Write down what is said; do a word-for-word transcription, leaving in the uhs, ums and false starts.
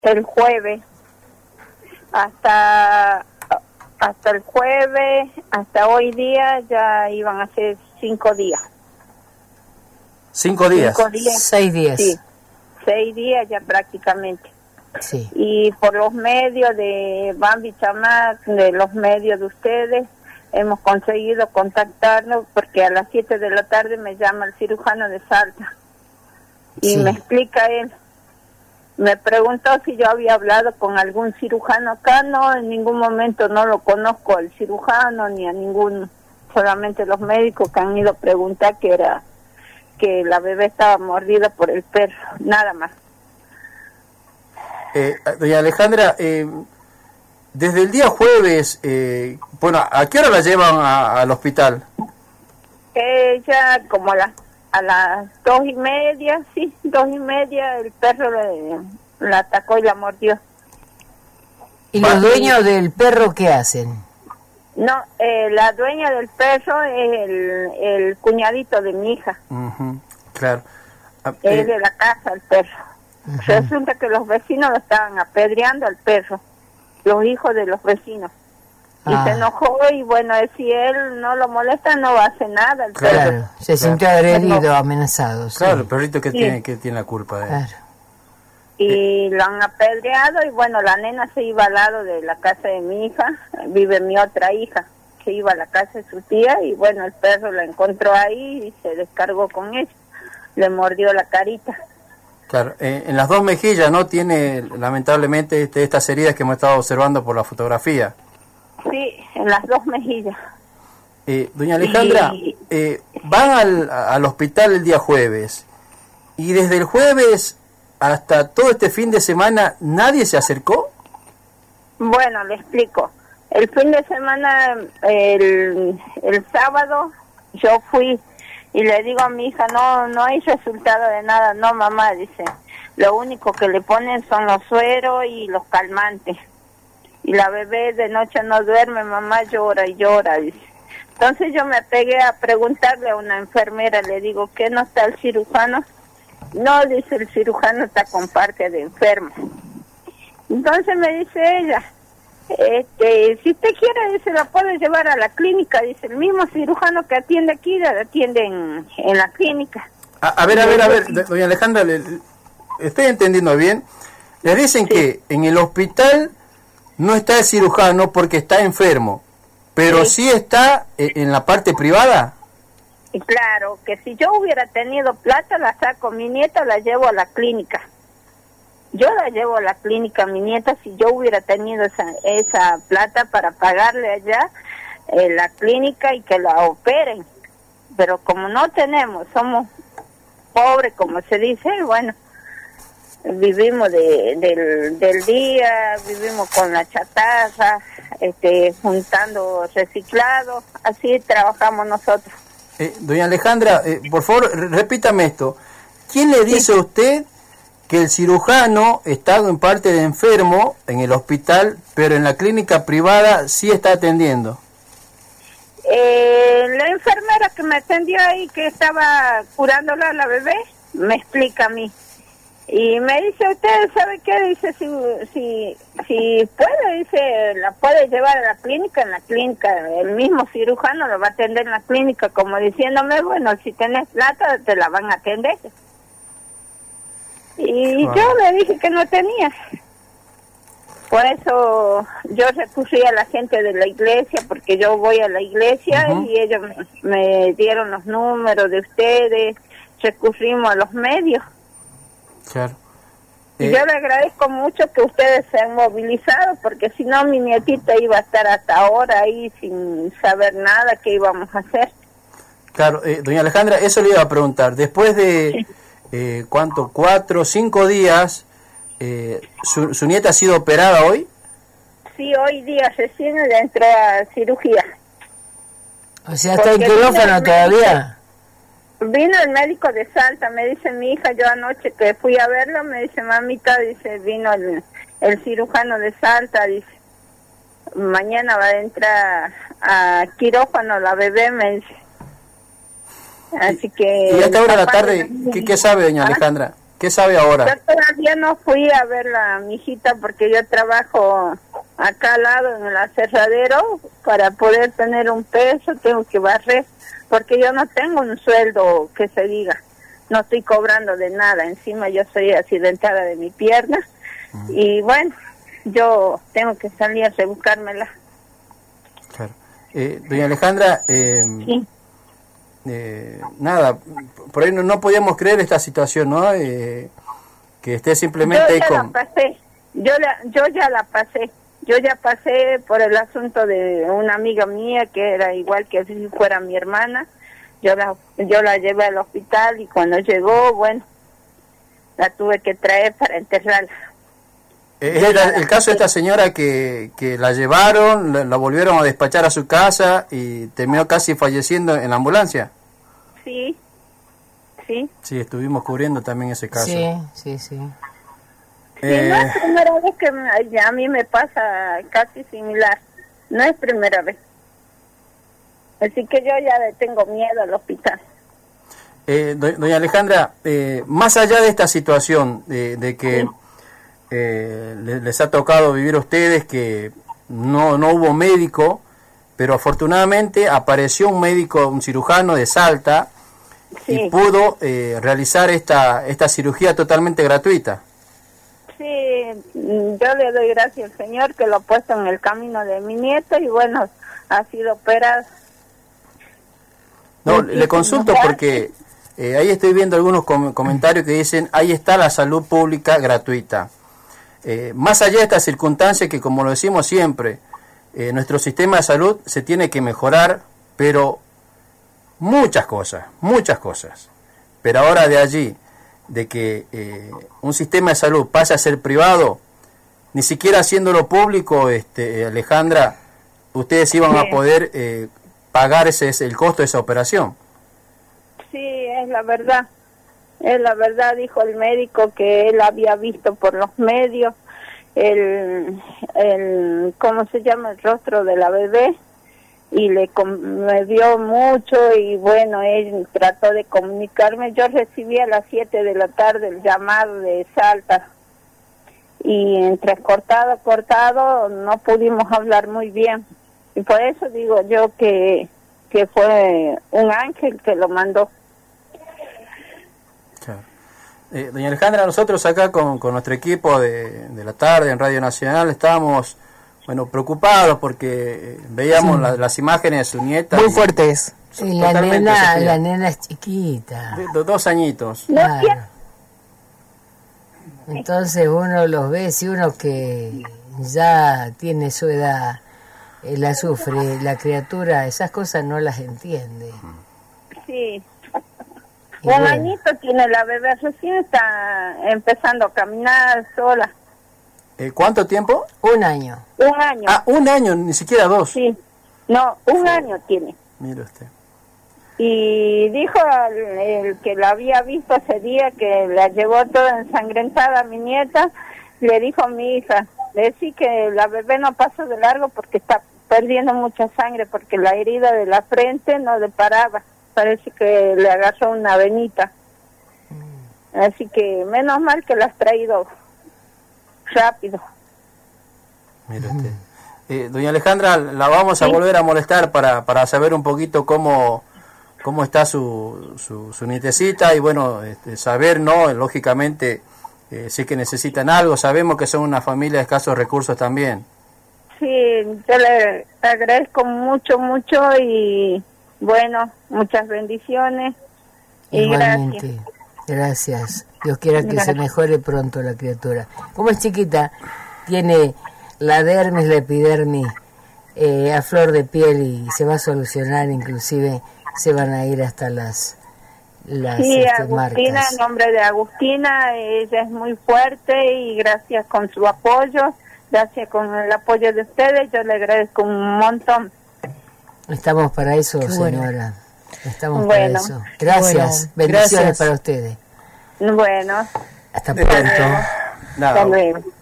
el jueves. Hasta hasta el jueves, hasta hoy día ya iban a ser cinco días. ¿Cinco días? Cinco días. Seis días. Sí, seis días ya prácticamente. Sí. Y por los medios de Bambi Chamac, de los medios de ustedes, hemos conseguido contactarnos porque a las siete de la tarde me llama el cirujano de Salta y Sí. me explica él. Me preguntó si yo había hablado con algún cirujano acá. No, en ningún momento no lo conozco al cirujano ni a ningún, solamente los médicos que han ido a preguntar que era que la bebé estaba mordida por el perro, nada más. Eh, doña Alejandra, eh, desde el día jueves, eh, bueno, ¿a qué hora la llevan a, al hospital? Ella como a las a las dos y media, sí, dos y media, el perro le, la atacó y la mordió. ¿Y los dueños del perro qué hacen? No, eh, la dueña del perro es el, el cuñadito de mi hija. Uh-huh, claro. Ah, Es eh, de la casa el perro. Uh-huh. Resulta que los vecinos lo estaban apedreando al perro, los hijos de los vecinos. Y Ah. se enojó y bueno, si él no lo molesta no va a hacer nada el Claro. perro. Claro, se sintió Claro. agredido, amenazado. Sí. claro, el perrito que, Sí. tiene, que tiene la culpa de él. Claro. Y lo han apedreado y bueno, la nena se iba al lado de la casa de mi hija, vive mi otra hija, que iba a la casa de su tía y bueno, el perro la encontró ahí y se descargó con ella, le mordió la carita. Claro, eh, en las dos mejillas, ¿no? Tiene lamentablemente este, estas heridas que hemos estado observando por la fotografía. Sí, en las dos mejillas. Eh, doña Alejandra, Y- eh, van al, al hospital el día jueves y desde el jueves hasta todo este fin de semana, ¿nadie se acercó? Bueno, le explico. El fin de semana, el, el sábado, yo fui y le digo a mi hija, no no hay resultado de nada. No, mamá, dice, lo único que le ponen son los sueros y los calmantes. Y la bebé de noche no duerme, mamá llora y llora, dice. Entonces yo me pegué a preguntarle a una enfermera, le digo, ¿qué no está el cirujano? No, dice, el cirujano está con parte de enfermo. Entonces me dice ella, este, si usted quiere, dice, la puede llevar a la clínica, dice, el mismo cirujano que atiende aquí, la atiende en, en la clínica. A, a ver, a ver, a ver, do- doña Alejandra, le, le- ¿estoy entendiendo bien? Le dicen Sí. que en el hospital no está el cirujano porque está enfermo, pero sí, Sí. está eh, en la parte privada. Y claro, que si yo hubiera tenido plata, la saco, mi nieta la llevo a la clínica. Yo la llevo a la clínica, mi nieta, si yo hubiera tenido esa, esa plata para pagarle allá eh, la clínica y que la operen. Pero como no tenemos, somos pobres, como se dice, bueno, vivimos de, del, del día, vivimos con la chatarra, este, juntando reciclados, así trabajamos nosotros. Eh, doña Alejandra, eh, por favor, re- repítame esto. ¿Quién le dice a usted que el cirujano está en parte de enfermo en el hospital, pero en la clínica privada sí está atendiendo? Eh, la enfermera que me atendió ahí, que estaba curándola a la bebé, me explica a mí. Y me dice, ¿usted sabe qué? Dice, si, si, si puede, dice, la puede llevar a la clínica, en la clínica, el mismo cirujano lo va a atender en la clínica, como diciéndome, bueno, si tenés plata, te la van a atender. Y Wow. yo le dije que no tenía. Por eso yo recurrí a la gente de la iglesia, porque yo voy a la iglesia Ujú. y ellos me, me dieron los números de ustedes, recurrimos a los medios. Claro. Y Eh, yo le agradezco mucho que ustedes se han movilizado, porque si no mi nietita iba a estar hasta ahora ahí sin saber nada qué íbamos a hacer. Claro, eh, doña Alejandra, eso le iba a preguntar. Después de, eh, ¿cuánto? Cuatro, cinco días, eh, su, ¿su nieta ha sido operada hoy? Sí, hoy día recién le entró a cirugía. O sea, está en Porque quirófano vino el todavía. Vino el médico de Salta, me dice mi hija, yo anoche que fui a verlo, me dice, mamita, dice, vino el, el cirujano de Salta, dice, mañana va a entrar a quirófano la bebé, me dice. Así que... Y a esta hora de la papá tarde, de- ¿qué, qué sabe doña ¿Ah? Alejandra? ¿Qué sabe ahora? Yo todavía no fui a ver a mi hijita porque yo trabajo acá al lado en el aserradero. Para poder tener un peso tengo que barrer, porque yo no tengo un sueldo que se diga. No estoy cobrando de nada. Encima yo soy accidentada de mi pierna. Uh-huh. Y bueno, yo tengo que salir a rebuscármela. Claro. Eh, doña Alejandra, eh, sí. Eh, nada, por ahí no, no podíamos creer esta situación, ¿no? Eh, que esté simplemente yo ya con... la pasé, yo, la, yo ya la pasé, yo ya pasé por el asunto de una amiga mía que era igual que si fuera mi hermana. Yo la, yo la llevé al hospital y cuando llegó, bueno, la tuve que traer para enterrarla. Eh, era el caso de esta señora que, que la llevaron, la, la volvieron a despachar a su casa y terminó casi falleciendo en la ambulancia. Sí, sí. Sí, estuvimos cubriendo también ese caso. Sí, sí, sí. Sí, eh... no es primera vez que me, a mí me pasa casi similar, no es primera vez. Así que yo ya le tengo miedo al hospital. Eh, do, doña Alejandra, eh, más allá de esta situación, de, de que... Sí. Eh, les ha tocado vivir a ustedes que no, no hubo médico, pero afortunadamente apareció un médico, un cirujano de Salta, sí. y pudo eh, realizar esta, esta cirugía totalmente gratuita. Sí, yo le doy gracias al Señor que lo ha puesto en el camino de mi nieto y bueno, ha sido operado. No, le consulto porque eh, ahí estoy viendo algunos com comentarios que dicen, ahí está la salud pública gratuita. Eh, más allá de esta circunstancia que, como lo decimos siempre, eh, nuestro sistema de salud se tiene que mejorar, pero muchas cosas, muchas cosas. Pero ahora de allí, de que eh, un sistema de salud pase a ser privado, ni siquiera haciéndolo público, este, Alejandra, ustedes iban sí. a poder eh, pagar ese, ese, el costo de esa operación. Sí, es la verdad. Es la verdad, dijo el médico que él había visto por los medios el, el ¿cómo se llama? El rostro de la bebé y le conmovió mucho y bueno, él trató de comunicarme. Yo recibí a las siete de la tarde el llamado de Salta y entre cortado, cortado no pudimos hablar muy bien y por eso digo yo que, que fue un ángel que lo mandó. Eh, doña Alejandra, nosotros acá con, con nuestro equipo de, de la tarde en Radio Nacional estábamos, bueno, preocupados porque veíamos sí. la, las imágenes de su nieta. Muy fuertes. Y la nena, la nena es chiquita. De, de dos añitos. Claro. Entonces uno los ve, si uno que ya tiene su edad, eh, la sufre, la criatura, esas cosas no las entiende. Sí. Un bueno. añito tiene la bebé, recién está empezando a caminar sola. Eh, ¿Cuánto tiempo? Un año. Un año. Ah, un año, ni siquiera dos. Sí, no, un sí. año tiene. Mire usted. Y dijo el, el que la había visto ese día, que la llevó toda ensangrentada a mi nieta, le dijo a mi hija, le decía que la bebé no pasó de largo porque está perdiendo mucha sangre, porque la herida de la frente no le paraba. Parece que le agarró una venita. Mm. Así que menos mal que la has traído rápido. Mire usted. Eh, doña Alejandra, la vamos a ¿Sí? volver a molestar para, para saber un poquito cómo, cómo está su, su, su nietecita y bueno, este, saber, ¿no? Lógicamente, eh, si es que necesitan algo. Sabemos que son una familia de escasos recursos también. Sí, yo le agradezco mucho, mucho y... Bueno, muchas bendiciones y igualmente, gracias. Gracias. Dios quiera que gracias. Se mejore pronto la criatura. Como es chiquita, tiene la dermis, la epidermis eh, a flor de piel y se va a solucionar, inclusive se van a ir hasta las, las sí, este, Agustina, marcas. En nombre de Agustina, ella es muy fuerte y gracias con su apoyo, gracias con el apoyo de ustedes, yo le agradezco un montón. Estamos para eso, Qué señora. Bueno. Estamos bueno. para eso. Gracias. Bueno, bendiciones gracias. Para ustedes. Bueno. Hasta pronto. Hasta luego.